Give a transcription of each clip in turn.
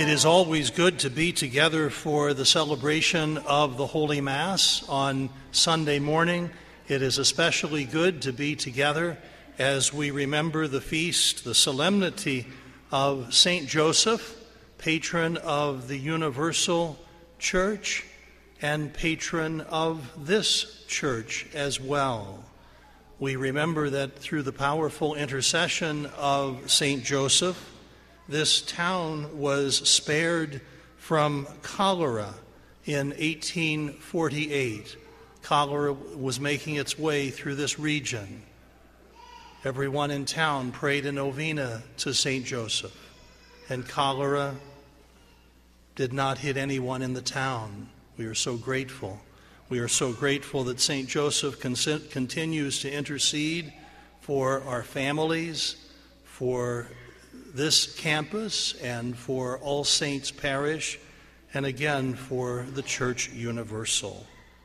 It is always good to be together for the celebration of the Holy Mass on Sunday morning. It is especially good to be together as we remember the feast, the solemnity of St. Joseph, patron of the Universal Church and patron of this church as well. We remember that through the powerful intercession of St. Joseph, this town was spared from cholera in 1848. Cholera was making its way through this region. Everyone in town prayed a novena to St. Joseph, and cholera did not hit anyone in the town. We are so grateful. We are so grateful that St. Joseph continues to intercede for our families, for this campus, and for All Saints Parish, and again for the Church Universal.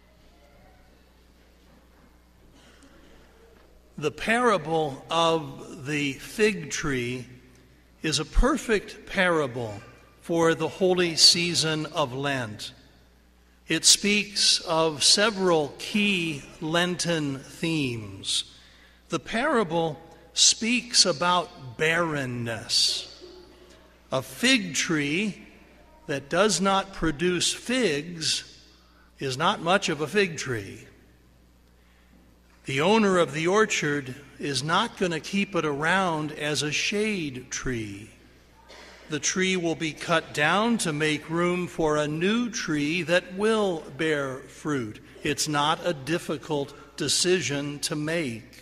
The parable of the fig tree is a perfect parable for the holy season of Lent. It speaks of several key Lenten themes. The parable speaks about barrenness. A fig tree that does not produce figs is not much of a fig tree. The owner of the orchard is not going to keep it around as a shade tree. The tree will be cut down to make room for a new tree that will bear fruit. It's not a difficult decision to make.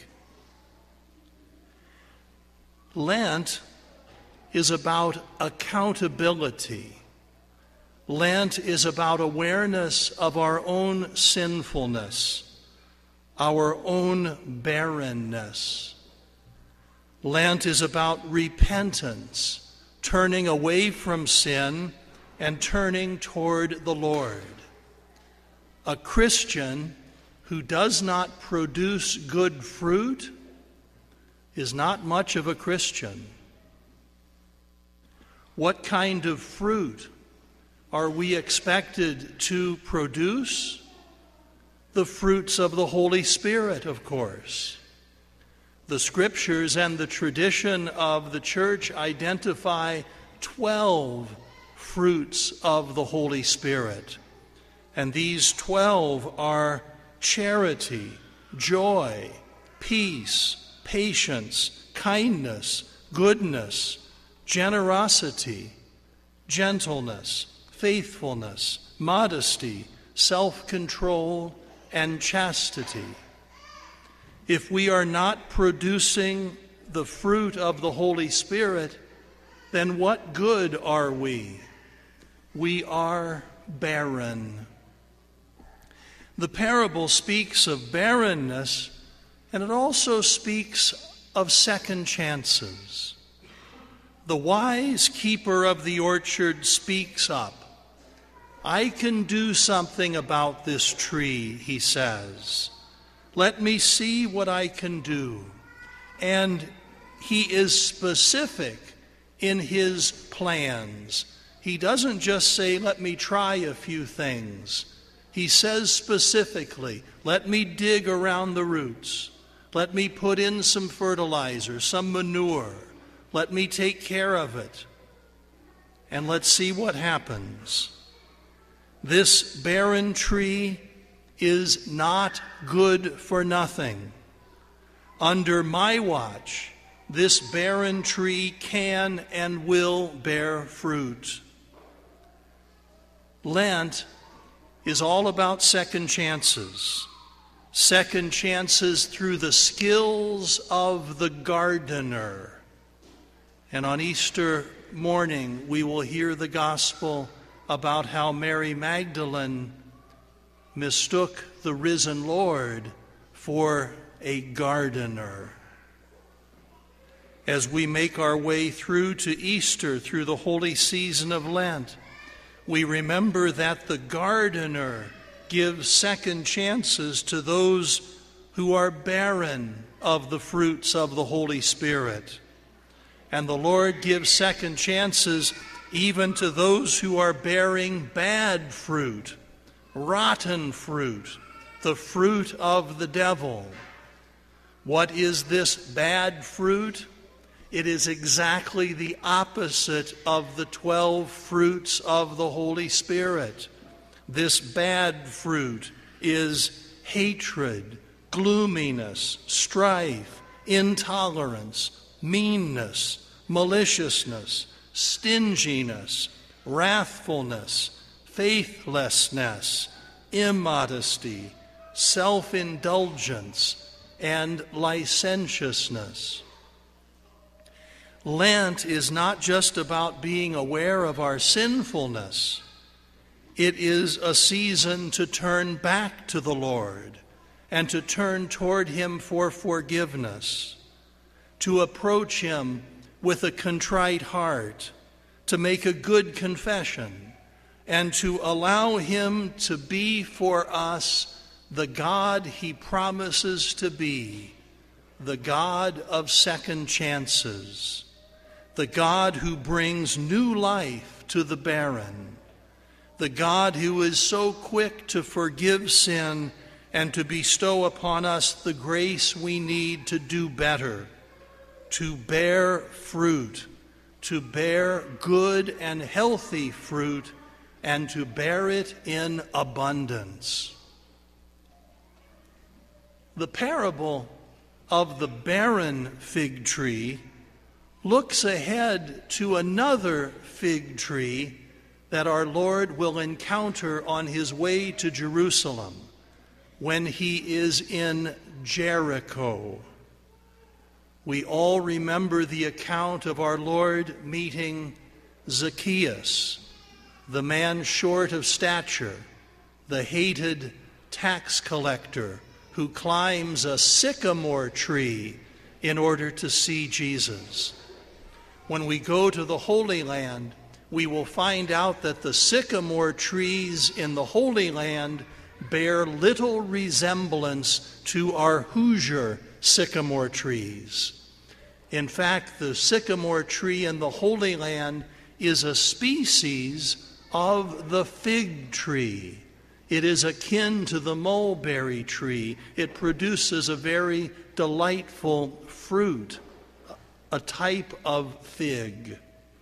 Lent is about accountability. Lent is about awareness of our own sinfulness, our own barrenness. Lent is about repentance, turning away from sin and turning toward the Lord. A Christian who does not produce good fruit is not much of a Christian. What kind of fruit are we expected to produce? The fruits of the Holy Spirit, of course. The Scriptures and the tradition of the Church identify 12 fruits of the Holy Spirit. And these 12 are charity, joy, peace, patience, kindness, goodness, generosity, gentleness, faithfulness, modesty, self-control, and chastity. If we are not producing the fruit of the Holy Spirit, then what good are we? We are barren. The parable speaks of barrenness, and it also speaks of second chances. The wise keeper of the orchard speaks up. I can do something about this tree, he says. Let me see what I can do. And he is specific in his plans. He doesn't just say, let me try a few things. He says specifically, let me dig around the roots. Let me put in some fertilizer, some manure. Let me take care of it. And let's see what happens. This barren tree is not good for nothing. Under my watch, this barren tree can and will bear fruit. Lent is all about second chances. Second chances through the skills of the gardener. And on Easter morning, we will hear the gospel about how Mary Magdalene mistook the risen Lord for a gardener. As we make our way through to Easter, through the holy season of Lent, we remember that the gardener gives second chances to those who are barren of the fruits of the Holy Spirit. And the Lord gives second chances even to those who are bearing bad fruit, rotten fruit, the fruit of the devil. What is this bad fruit? It is exactly the opposite of the 12 fruits of the Holy Spirit. This bad fruit is hatred, gloominess, strife, intolerance, meanness, maliciousness, stinginess, wrathfulness, faithlessness, immodesty, self-indulgence, and licentiousness. Lent is not just about being aware of our sinfulness. It is a season to turn back to the Lord and to turn toward Him for forgiveness, to approach Him with a contrite heart, to make a good confession, and to allow Him to be for us the God He promises to be, the God of second chances, the God who brings new life to the barren, the God who is so quick to forgive sin and to bestow upon us the grace we need to do better, to bear fruit, to bear good and healthy fruit, and to bear it in abundance. The parable of the barren fig tree looks ahead to another fig tree that our Lord will encounter on His way to Jerusalem when He is in Jericho. We all remember the account of our Lord meeting Zacchaeus, the man short of stature, the hated tax collector who climbs a sycamore tree in order to see Jesus. When we go to the Holy Land, we will find out that the sycamore trees in the Holy Land bear little resemblance to our Hoosier sycamore trees. In fact, the sycamore tree in the Holy Land is a species of the fig tree. It is akin to the mulberry tree. It produces a very delightful fruit, a type of fig.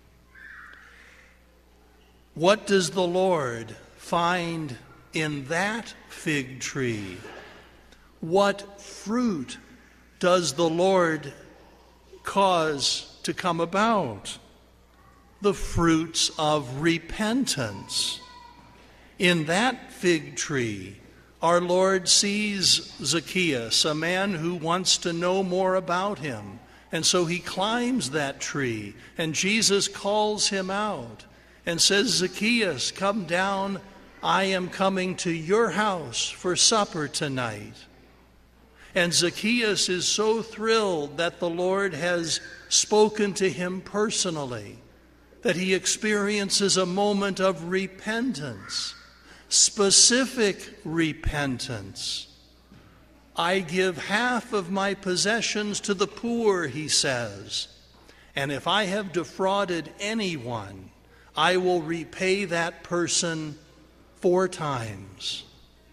What does the Lord find in that fig tree? What fruit does the Lord cause to come about? The fruits of repentance. In that fig tree, our Lord sees Zacchaeus, a man who wants to know more about Him. And so he climbs that tree, and Jesus calls him out and says, "Zacchaeus, come down. I am coming to your house for supper tonight." And Zacchaeus is so thrilled that the Lord has spoken to him personally, that he experiences a moment of repentance, specific repentance. "I give half of my possessions to the poor," he says, "and if I have defrauded anyone, I will repay that person 4 times.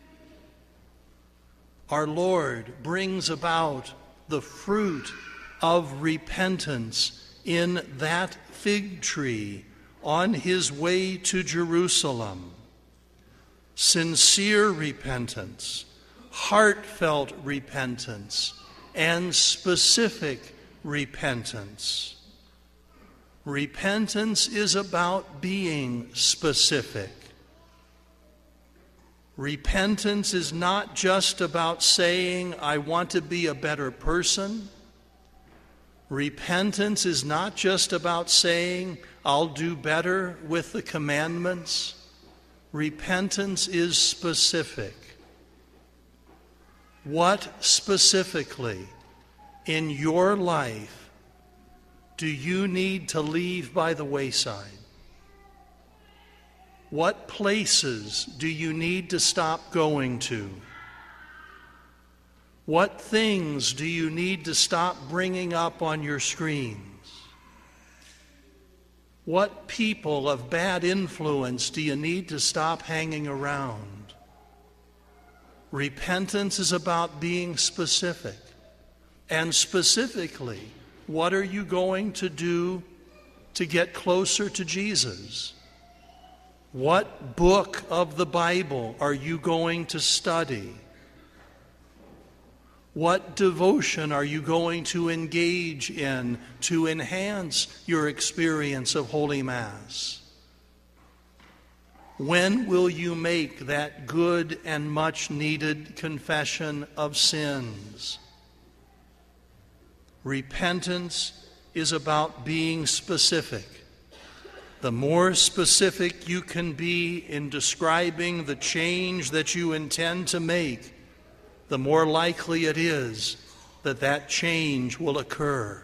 Our Lord brings about the fruit of repentance in that fig tree on his way to Jerusalem. Sincere repentance, heartfelt repentance, and specific repentance. Repentance is about being specific. Repentance is not just about saying, "I want to be a better person." Repentance is not just about saying, "I'll do better with the commandments." Repentance is specific. What specifically in your life do you need to leave by the wayside? What places do you need to stop going to? What things do you need to stop bringing up on your screens? What people of bad influence do you need to stop hanging around? Repentance is about being specific. And specifically, what are you going to do to get closer to Jesus? What book of the Bible are you going to study? What devotion are you going to engage in to enhance your experience of Holy Mass? When will you make that good and much needed confession of sins? Repentance is about being specific. The more specific you can be in describing the change that you intend to make, the more likely it is that that change will occur.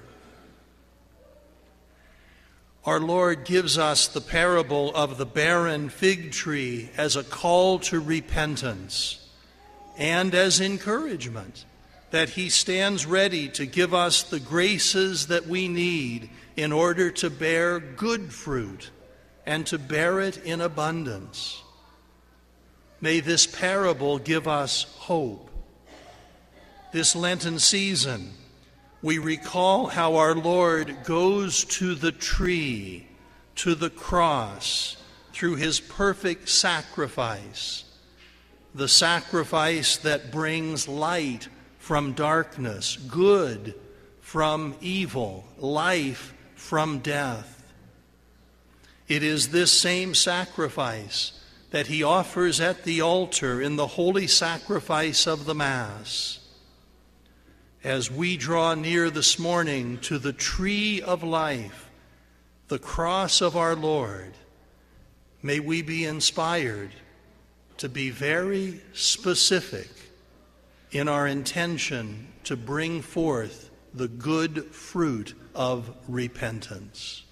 Our Lord gives us the parable of the barren fig tree as a call to repentance and as encouragement that He stands ready to give us the graces that we need in order to bear good fruit and to bear it in abundance. May this parable give us hope. This Lenten season, we recall how our Lord goes to the tree, to the cross, through His perfect sacrifice, the sacrifice that brings light from darkness, good from evil, life from death. It is this same sacrifice that He offers at the altar in the holy sacrifice of the Mass. As we draw near this morning to the tree of life, the cross of our Lord, may we be inspired to be very specific in our intention to bring forth the good fruit of repentance.